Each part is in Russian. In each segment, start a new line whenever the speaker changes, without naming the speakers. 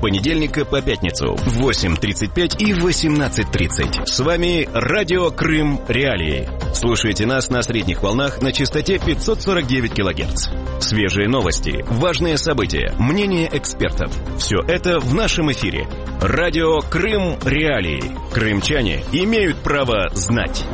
понедельника по пятницу в 8:35 и 18:30. С вами Радио Крым Реалии. Слушайте нас на средних волнах на частоте 549 кГц. Свежие новости, важные события, мнения экспертов. Все это в нашем эфире. Радио Крым Реалии. Крымчане имеют право знать.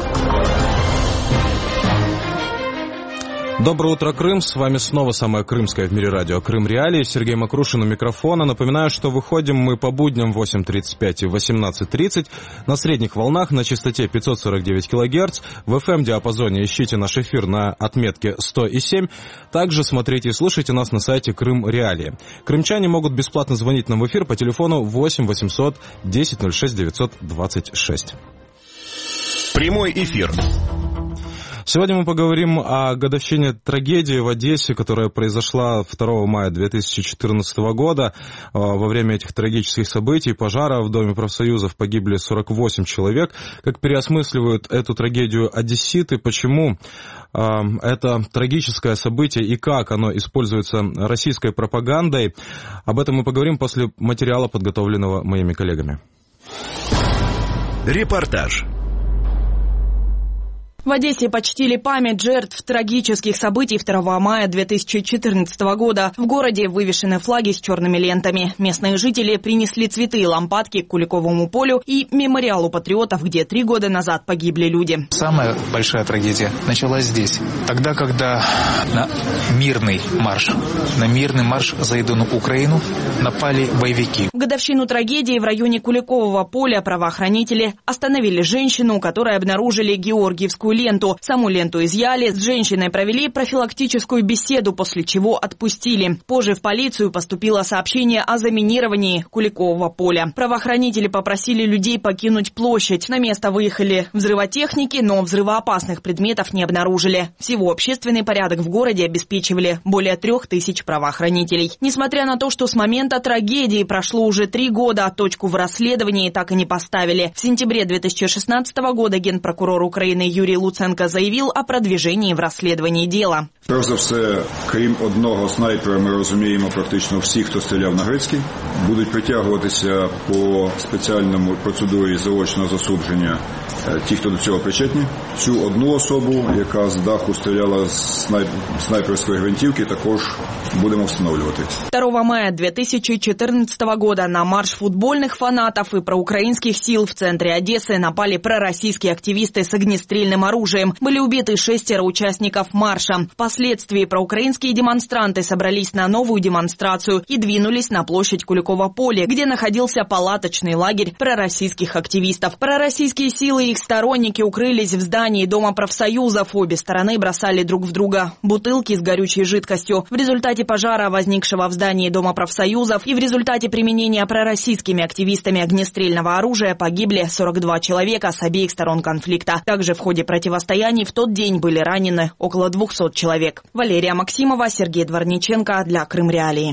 Доброе утро, Крым. С вами снова самое крымское в мире радио Крым Реалии. Сергей Макрушин у микрофона. Напоминаю, что выходим мы по будням в 8:35 и 18:30 на средних волнах на частоте 549 кГц. В FM-диапазоне ищите наш эфир на отметке 100,7. Также смотрите и слушайте нас на сайте Крым Реалии. Крымчане могут бесплатно звонить нам в эфир по телефону 8 800 10 06 926.
Прямой эфир.
Сегодня мы поговорим о годовщине трагедии в Одессе, которая произошла 2 мая 2014 года. Во время этих трагических событий, пожара в Доме профсоюзов, погибли 48 человек. Как переосмысливают эту трагедию одесситы, почему это трагическое событие и как оно используется российской пропагандой, об этом мы поговорим после материала, подготовленного моими коллегами.
Репортаж.
В Одессе почтили память жертв трагических событий 2 мая 2014 года. В городе вывешены флаги с черными лентами. Местные жители принесли цветы и лампадки к Куликовому полю и мемориалу патриотов, где 3 года назад погибли люди.
Самая большая трагедия началась здесь. Тогда, когда на мирный марш за единую Украину напали боевики.
В годовщину трагедии в районе Куликового поля правоохранители остановили женщину, у которой обнаружили георгиевскую ленту. Саму ленту изъяли, с женщиной провели профилактическую беседу, после чего отпустили. Позже в полицию поступило сообщение о заминировании Куликового поля. Правоохранители попросили людей покинуть площадь. На место выехали взрывотехники, но взрывоопасных предметов не обнаружили. Всего общественный порядок в городе обеспечивали более 3000 правоохранителей. Несмотря на то, что с момента трагедии прошло уже 3 года, точку в расследовании так и не поставили. В сентябре 2016 года генпрокурор Украины Юрий Луценко заявил о продвижении в розслідуванні діла.
Перш за все, крім одного снайпера, ми розуміємо практично всі, хто стріляв на Грицькій, будуть притягуватися по спеціальному процедурі заочного засудження ті, хто до цього причетні. Цю одну особу, яка з даху стріляла з снайперської гвинтівки, також будемо встановлювати.
2 мая 2014 года на марш футбольных фанатов и проукраинских сил в центре Одессы напали пророссийские активисты с огнестрельным оружием. Были убиты 6 участников марша. Впоследствии проукраинские демонстранты собрались на новую демонстрацию и двинулись на площадь Куликова поля, где находился палаточный лагерь пророссийских активистов. Пророссийские силы и их сторонники укрылись в здании Дома профсоюзов. Обе стороны бросали друг в друга бутылки с горючей жидкостью. В результате пожара, возникшего в здании Дома профсоюзов, и в результате применения пророссийскими активистами огнестрельного оружия погибли 42 человека с обеих сторон конфликта. Также в ходе противостояний в тот день были ранены около 200 человек. Валерия Максимова, Сергей Дворниченко для Крым Реалии.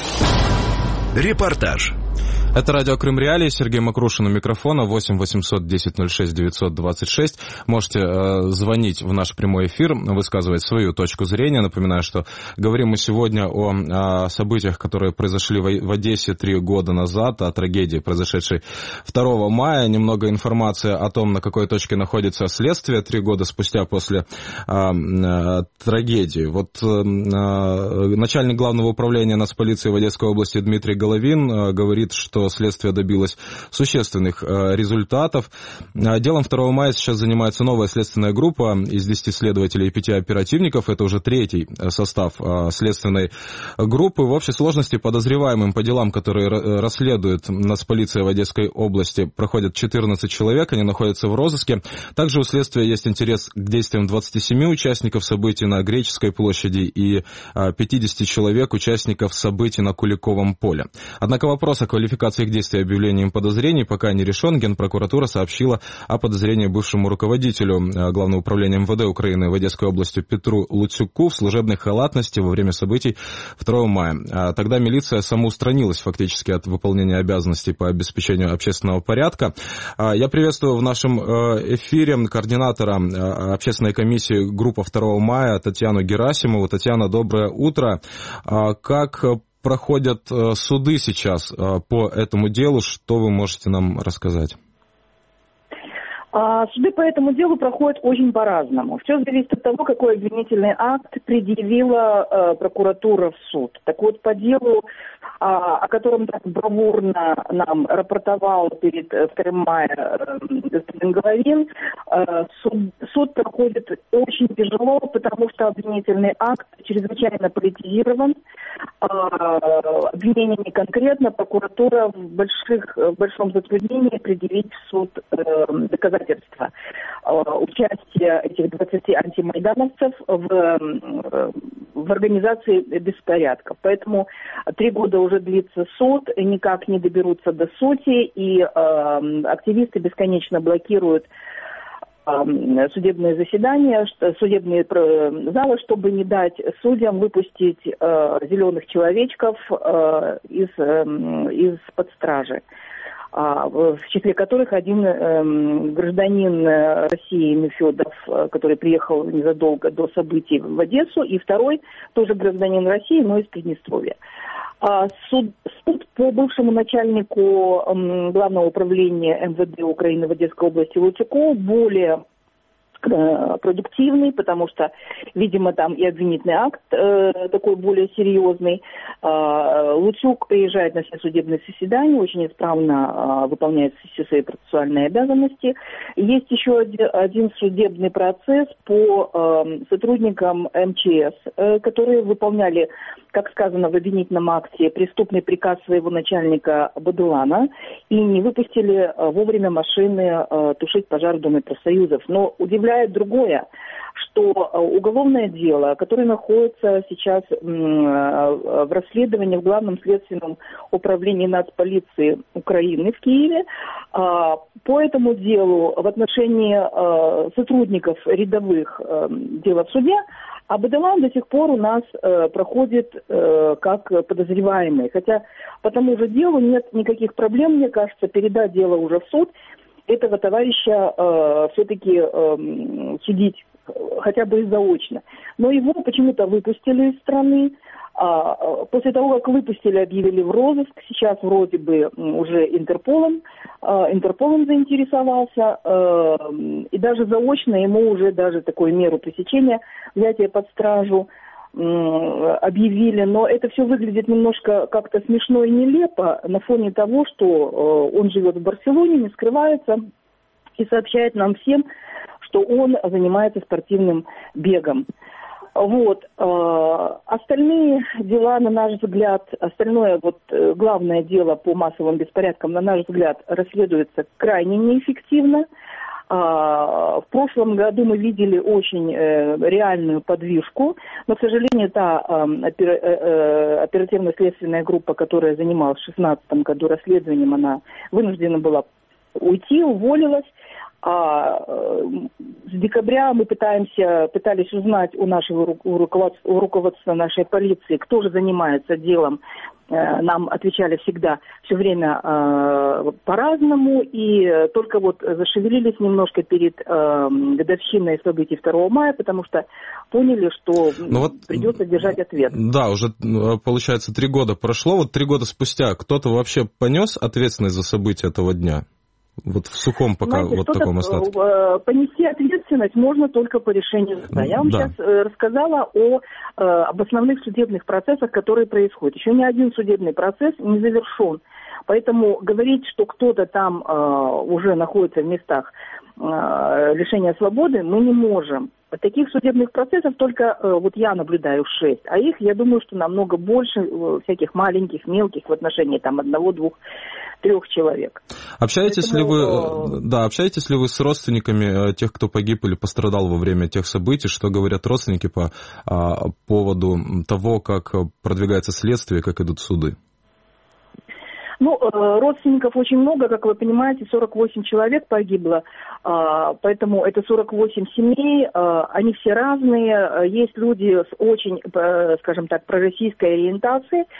Репортаж.
Это радио Крым Реалии, Сергей Макрушин у микрофона, 8 800 10 06 926. Можете звонить в наш прямой эфир, высказывать свою точку зрения. Напоминаю, что говорим мы сегодня о событиях, которые произошли в Одессе 3 года назад, о трагедии, произошедшей 2 мая. Немного информации о том, на какой точке находится следствие 3 года спустя после трагедии. Вот начальник главного управления Нацполиции в Одесской области Дмитрий Головин говорит, что следствие добилось существенных результатов. Делом 2 мая сейчас занимается новая следственная группа из 10 следователей и 5 оперативников. Это уже 3-й состав следственной группы. В общей сложности подозреваемым по делам, которые расследует Нацполиция в Одесской области, проходят 14 человек. Они находятся в розыске. Также у следствия есть интерес к действиям 27 участников событий на Греческой площади и 50 человек, участников событий на Куликовом поле. Однако вопрос о квалификации их действий и объявления им подозрений пока не решен. Генпрокуратура сообщила о подозрении бывшему руководителю Главного управления МВД Украины в Одесской области Петру Луцюку в служебной халатности во время событий 2 мая. Тогда милиция самоустранилась фактически от выполнения обязанностей по обеспечению общественного порядка. Я приветствую в нашем эфире координатора общественной комиссии группа 2 мая Татьяну Герасимову. Татьяна, доброе утро. Как проходят суды сейчас по этому делу? Что вы можете нам рассказать?
Суды по этому делу проходят очень по-разному. Все зависит от того, какой обвинительный акт предъявила прокуратура в суд. Так вот, по делу, о котором так бравурно нам рапортовал перед 2 мая господин Головин, суд проходит очень тяжело, потому что обвинительный акт чрезвычайно политизирован. Обвинение не конкретно, прокуратура в большом затруднении предъявить в суд доказательства участия этих 20 антимайдановцев в организации беспорядков. Поэтому 3 года уже длится суд, никак не доберутся до сути, и активисты бесконечно блокируют судебные заседания, судебные залы, чтобы не дать судьям выпустить зеленых человечков из-под стражи, в числе которых один гражданин России Нефедов, который приехал незадолго до событий в Одессу, и второй тоже гражданин России, но из Приднестровья. Суд по бывшему начальнику Главного управления МВД Украины в Одесской области Луцюку более продуктивный, потому что, видимо, там и обвинительный акт такой более серьезный. Луцюк приезжает на все судебные заседания, очень исправно выполняет все свои процессуальные обязанности. Есть еще один судебный процесс по сотрудникам МЧС, которые выполняли, как сказано в обвинительном акте, преступный приказ своего начальника Бадулана и не выпустили вовремя машины тушить пожар в Доме профсоюзов. Но удивляет другое, что уголовное дело, которое находится сейчас в расследовании в Главном следственном управлении нацполиции Украины в Киеве, по этому делу в отношении сотрудников рядовых дела в суде, а Бадулан до сих пор у нас проходит как подозреваемый. Хотя по тому же делу нет никаких проблем, мне кажется, передать дело уже в суд, этого товарища все-таки судить хотя бы и заочно. Но его почему-то выпустили из страны. После того, как выпустили, объявили в розыск. Сейчас вроде бы уже Интерполом заинтересовался. И даже заочно ему уже даже такую меру пресечения, взятие под стражу, объявили, но это все выглядит немножко как-то смешно и нелепо на фоне того, что он живет в Барселоне, не скрывается и сообщает нам всем, что он занимается спортивным бегом. Вот. Остальные дела, на наш взгляд, главное дело по массовым беспорядкам, на наш взгляд, расследуется крайне неэффективно. В прошлом году мы видели очень реальную подвижку, но, к сожалению, та оперативно-следственная группа, которая занималась в 2016 году расследованием, она вынуждена была уйти, уволилась. С декабря мы пытались узнать у нашего руководства нашей полиции, кто же занимается делом. Нам отвечали всегда все время по-разному, и только вот зашевелились немножко перед годовщиной событий 2 мая, потому что поняли, что придется держать ответ.
Да, уже, получается, 3 года прошло. Вот 3 года спустя кто-то вообще понес ответственность за события этого дня? Вот в сухом пока.
Знаете,
вот таком остатке.
Понести ответственность можно только по решению суда. Я вам сейчас рассказала об основных судебных процессах, которые происходят. Еще ни один судебный процесс не завершен. Поэтому говорить, что кто-то там уже находится в местах лишения свободы, мы не можем. Таких судебных процессов только вот я наблюдаю 6, а их, я думаю, что намного больше, всяких маленьких, мелких в отношении там 1, 2, 3 человек.
Общаетесь ли вы с родственниками тех, кто погиб или пострадал во время тех событий? Что говорят родственники по поводу того, как продвигается следствие, как идут суды?
Родственников очень много, как вы понимаете, 48 человек погибло, поэтому это 48 семей, они все разные, есть люди с очень, скажем так, пророссийской ориентацией,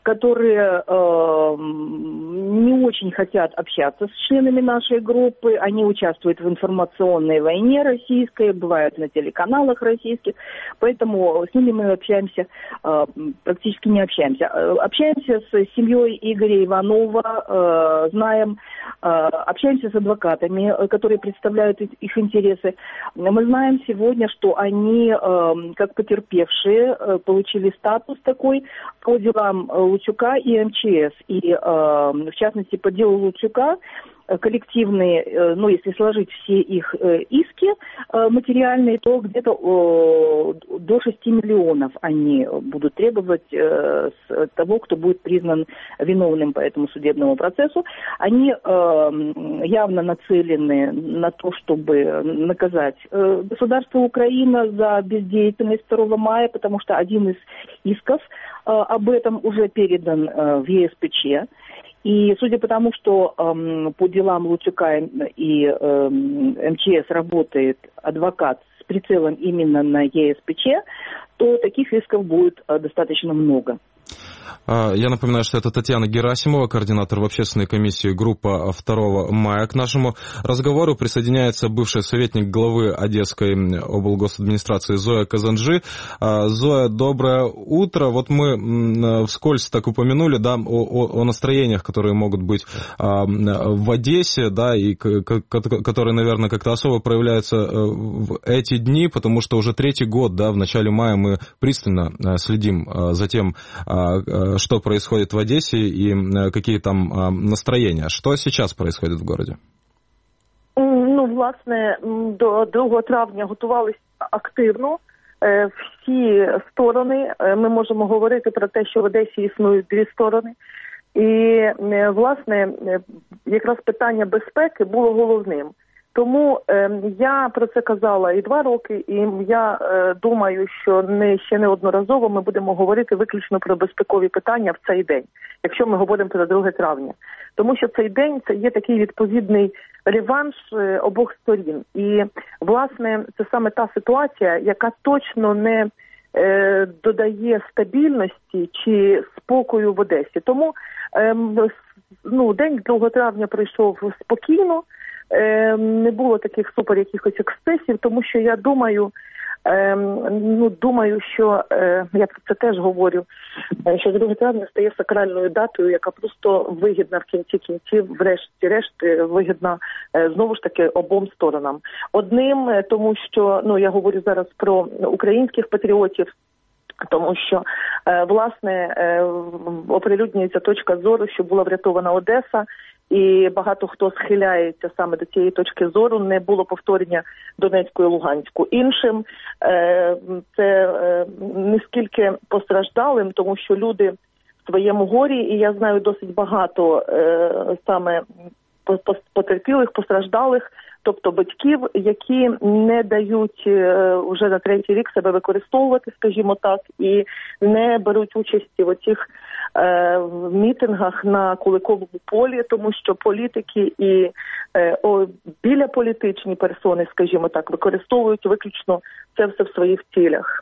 которые не очень хотят общаться с членами нашей группы. Они участвуют в информационной войне российской, бывают на телеканалах российских, поэтому с ними мы общаемся, практически не общаемся. Общаемся с семьей Игоря Иванова, знаем, общаемся с адвокатами, которые представляют их интересы. Мы знаем сегодня, что они, как потерпевшие, получили статус такой по делам Лучука и МЧС. И, в частности, по делу Лучука коллективные, если сложить все их иски материальные, то где-то до 6 миллионов они будут требовать с того, кто будет признан виновным по этому судебному процессу. Они явно нацелены на то, чтобы наказать государство Украина за бездеятельность 2 мая, потому что один из исков об этом уже передан в ЕСПЧ. И судя по тому, что по делам Лучука и МЧС работает адвокат с прицелом именно на ЕСПЧ, то таких исков будет достаточно много.
Я напоминаю, что это Татьяна Герасимова, координатор в общественной комиссии группа 2 мая. К нашему разговору присоединяется бывший советник главы Одесской облгосадминистрации Зоя Казанжи. Зоя, доброе утро. Вот мы вскользь так упомянули, да, о настроениях, которые могут быть в Одессе, да, и которые, наверное, как-то особо проявляются в эти дни, потому что уже 3-й год, да, в начале мая мы пристально следим за тем, что происходит в Одессе и какие там настроения. Что сейчас происходит в городе?
Власне, до 2 травня готувалися активно всі сторони. Ми можемо говорити про те, що в Одесі існують 2 сторони. І, власне, якраз питання безпеки було головним. Тому я про це казала і 2 роки, і я думаю, що ще неодноразово ми будемо говорити виключно про безпекові питання в цей день, якщо ми говоримо про 2 травня. Тому що цей день – це є такий відповідний реванш обох сторін. І, власне, це саме та ситуація, яка точно не додає стабільності чи спокою в Одесі. Тому день 2 травня пройшов спокійно. Не було таких супер якихось ексцесів, тому що я думаю, що я про це теж говорю, що 2 травня стає сакральною датою, яка просто вигідна в кінці кінців, врешті-решт вигідна знову ж таки обом сторонам. Одним, тому що, я говорю зараз про українських патріотів, тому що, власне, оприлюднюється точка зору, що була врятована Одеса, і багато хто схиляється саме до цієї точки зору, не було повторення Донецьку і Луганську. Іншим це не скільки постраждалим, тому що люди в своєму горі, і я знаю досить багато саме потерпілих, постраждалих, тобто батьків, які не дають вже на 3-й рік себе використовувати, скажімо так, і не беруть участі в оцих мітингах на Куликовому полі, тому що політики і біля політичні персони, скажімо так, використовують виключно це все в своїх цілях.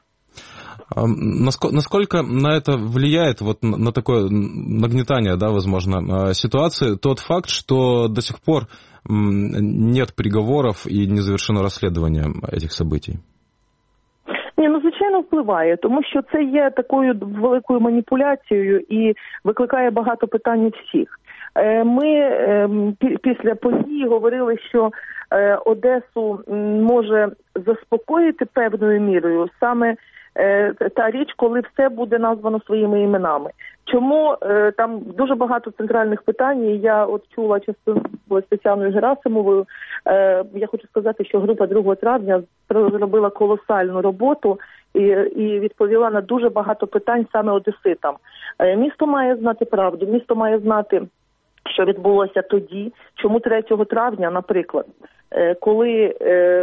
Насколько на это влияет, вот на такое нагнетание, да, возможно, ситуации, тот факт, что до сих пор нет приговоров и не завершено расследование этих событий?
Звичайно, впливає, тому що це є такою великою маніпуляцією і викликає багато питань у всіх. Ми після подій говорили, що Одесу може заспокоїти певною мірою саме та річ, коли все буде названо своїми іменами. Чому там дуже багато центральних питань, і я чула часто з Тетяною Герасимовою, я хочу сказати, що група 2 травня зробила колосальну роботу і відповіла на дуже багато питань саме одеситам. Місто має знати правду, місто має знати, що відбулося тоді, чому 3 травня, наприклад, коли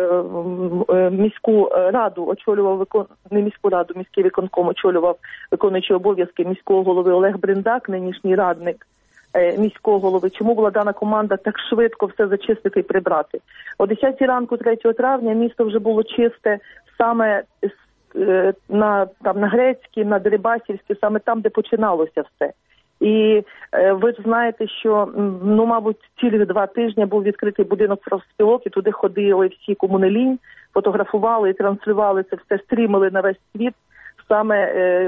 міську раду очолював, не міську раду, міський виконком очолював виконуючий обов'язки міського голови Олег Бриндак, нинішній радник міського голови, чому була дана команда так швидко все зачистити і прибрати. О 10 ранку 3 травня місто вже було чисте саме на Грецькій, на Дерибасівській, саме там, де починалося все. І ви ж знаєте, що, мабуть, цілих 2 тижні був відкритий будинок профспілок, і туди ходили всі кому не лінь, фотографували і транслювали це все, стрімили на весь світ саме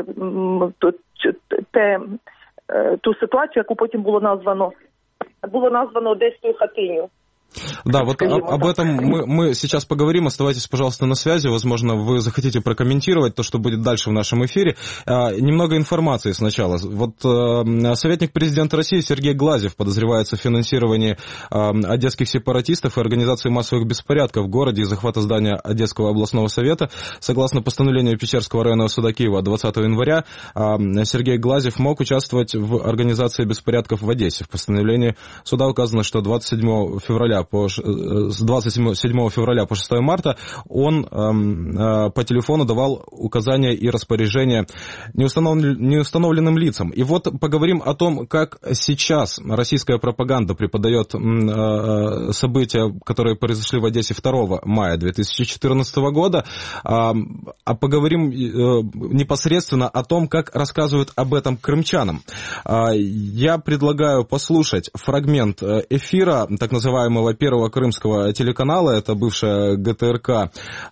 ту ситуацію, яку потім було названо Одеською хатиню.
Да, вот об этом мы сейчас поговорим. Оставайтесь, пожалуйста, на связи. Возможно, вы захотите прокомментировать то, что будет дальше в нашем эфире. Немного информации сначала. Вот советник президента России Сергей Глазьев подозревается в финансировании одесских сепаратистов и организации массовых беспорядков в городе и захвата здания Одесского областного совета. Согласно постановлению Печерского районного суда Киева 20 января, Сергей Глазьев мог участвовать в организации беспорядков в Одессе. В постановлении суда указано, что 27 февраля по 6 марта он по телефону давал указания и распоряжения неустановленным лицам. И вот поговорим о том, как сейчас российская пропаганда преподает события, которые произошли в Одессе 2 мая 2014 года. А поговорим непосредственно о том, как рассказывают об этом крымчанам. Я предлагаю послушать фрагмент эфира так называемого первого крымского телеканала, это бывшая ГТРК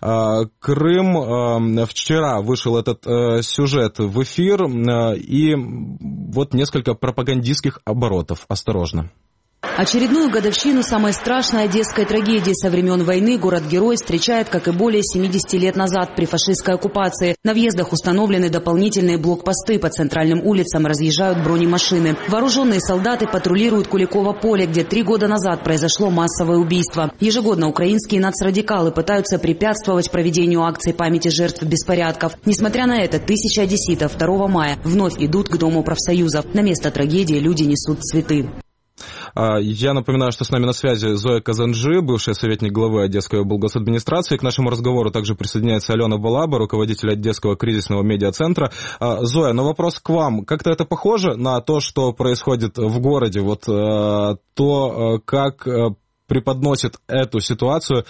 Крым. Вчера вышел этот сюжет в эфир, и вот несколько пропагандистских оборотов. Осторожно.
Очередную годовщину самой страшной одесской трагедии со времен войны город-герой встречает, как и более 70 лет назад при фашистской оккупации. На въездах установлены дополнительные блокпосты, по центральным улицам разъезжают бронемашины. Вооруженные солдаты патрулируют Куликово поле, где 3 года назад произошло массовое убийство. Ежегодно украинские нацрадикалы пытаются препятствовать проведению акций памяти жертв беспорядков. Несмотря на это, тысячи одесситов 2 мая вновь идут к Дому профсоюзов. На место трагедии люди несут цветы.
Я напоминаю, что с нами на связи Зоя Казанжи, бывший советник главы Одесской облгосадминистрации. К нашему разговору также присоединяется Алена Балаба, руководитель Одесского кризисного медиацентра. Зоя, ну вопрос к вам. Как-то это похоже на то, что происходит в городе? Вот то, как преподносит эту ситуацию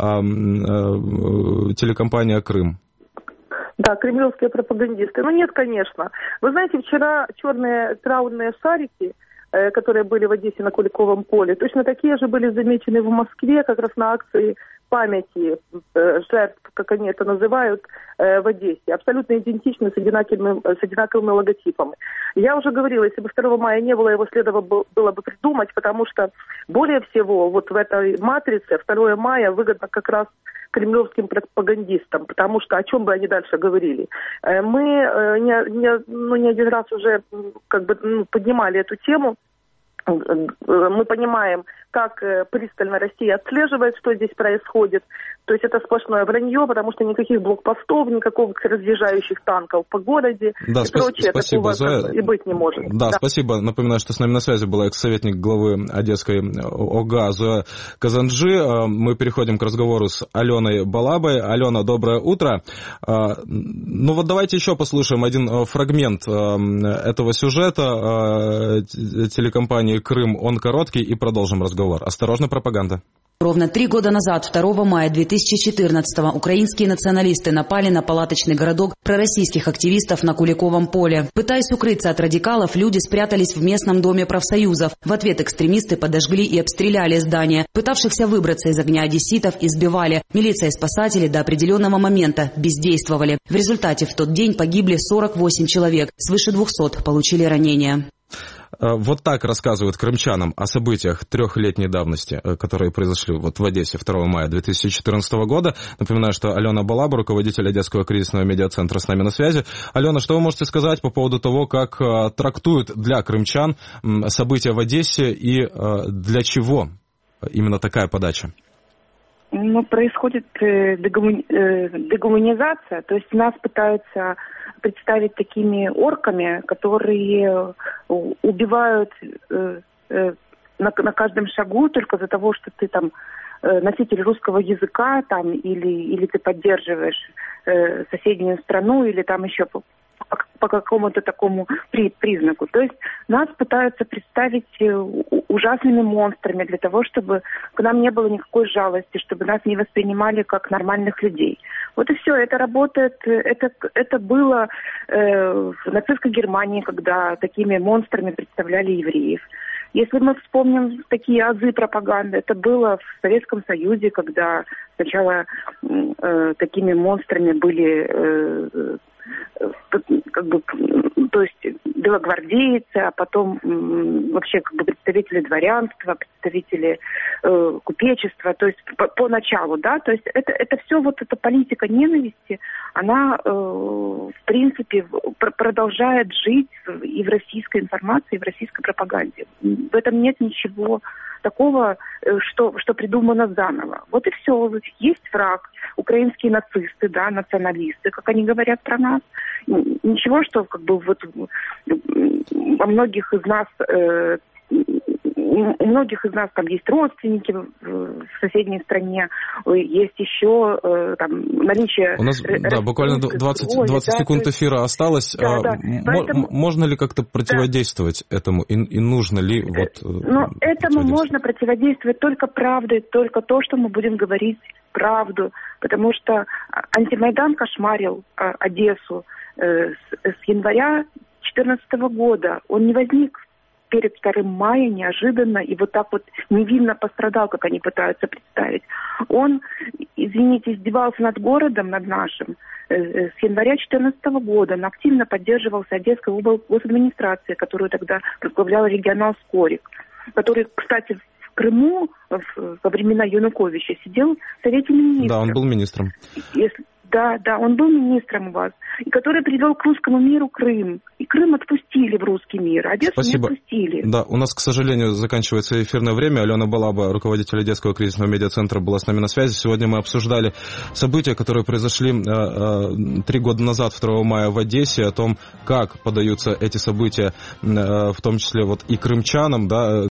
телекомпания «Крым»?
Да, кремлевские пропагандисты. Ну нет, конечно. Вы знаете, вчера черные траурные шарики, которые были в Одессе на Куликовом поле, точно такие же были замечены в Москве, как раз на акции памяти жертв, как они это называют, в Одессе. Абсолютно идентичны с одинаковыми логотипами. Я уже говорила, если бы 2 мая не было, его следовало было бы придумать, потому что более всего вот в этой матрице 2 мая выгодно как раз кремлевским пропагандистам, потому что о чем бы они дальше говорили. Мы не один раз уже поднимали эту тему. Мы понимаем, как пристально Россия отслеживает, что здесь происходит. То есть это сплошное вранье, потому что никаких блокпостов, никаких разъезжающих танков по городе и прочее.
Спасибо, Зоя.
И быть не может.
Да, спасибо. Напоминаю, что с нами на связи была экс-советник главы Одесской ОГА Зоя Казанжи. Мы переходим к разговору с Аленой Балабой. Алена, доброе утро. Ну вот давайте еще послушаем один фрагмент этого сюжета телекомпании «Крым». Он короткий, и продолжим разговор. Осторожно, пропаганда.
Ровно 3 года назад, 2 мая 2014-го, украинские националисты напали на палаточный городок пророссийских активистов на Куликовом поле. Пытаясь укрыться от радикалов, люди спрятались в местном доме профсоюзов. В ответ экстремисты подожгли и обстреляли здание. Пытавшихся выбраться из огня одесситов избивали. Милиция и спасатели до определенного момента бездействовали. В результате в тот день погибли 48 человек, свыше 200 получили ранения.
Вот так рассказывают крымчанам о событиях 3-летней давности, которые произошли вот в Одессе 2 мая 2014 года. Напоминаю, что Алена Балаба, руководитель Одесского кризисного медиацентра, с нами на связи. Алена, что вы можете сказать по поводу того, как трактуют для крымчан события в Одессе и для чего именно такая подача?
Ну, происходит дегуманизация, то есть нас пытаются представить такими орками, которые убивают на каждом шагу только за того, что ты там носитель русского языка там, или ты поддерживаешь соседнюю страну, или там еще по какому-то такому признаку. То есть нас пытаются представить ужасными монстрами для того, чтобы к нам не было никакой жалости, чтобы нас не воспринимали как нормальных людей.
Вот и все, это работает, это было в нацистской Германии, когда такими монстрами представляли евреев. Если мы вспомним такие азы пропаганды, это было в Советском Союзе, когда сначала такими монстрами были то есть белогвардейцы, а потом вообще представители дворянства, представители купечества, то есть поначалу, да, то есть это все вот эта политика ненависти, она в принципе продолжает жить и в российской информации, и в российской пропаганде. В этом нет ничего такого, что придумано заново. Вот и все. Есть враг, украинские нацисты, да, националисты, как они говорят про нас. Ничего, что вот у многих из нас там есть родственники в соседней стране, есть еще там наличие...
У нас, буквально 20 секунд эфира осталось.
Поэтому...
Можно ли как-то противодействовать этому? И нужно ли
этому можно противодействовать только правдой, только то, что мы будем говорить правду. Потому что антимайдан кошмарил Одессу с января 2014 года. Он не возник перед 2 мая неожиданно и вот так вот невинно пострадал, как они пытаются представить. Он, извините, издевался над городом, над нашим, с января 2014 года. Он активно поддерживался Одесской госадминистрацией, которую тогда возглавлял регионал Скорик, который, кстати, в Крыму во времена Януковича сидел в Совете министров.
Да, он был министром.
Да, он был министром у вас, и который привел к русскому миру Крым. И Крым отпустили в русский мир, а Одессу не отпустили.
Да, у нас, к сожалению, заканчивается эфирное время. Алена Балаба, руководитель Одесского кризисного медиацентра, была с нами на связи. Сегодня мы обсуждали события, которые произошли 3 года назад, 2 мая в Одессе, о том, как подаются эти события, в том числе и крымчанам, да,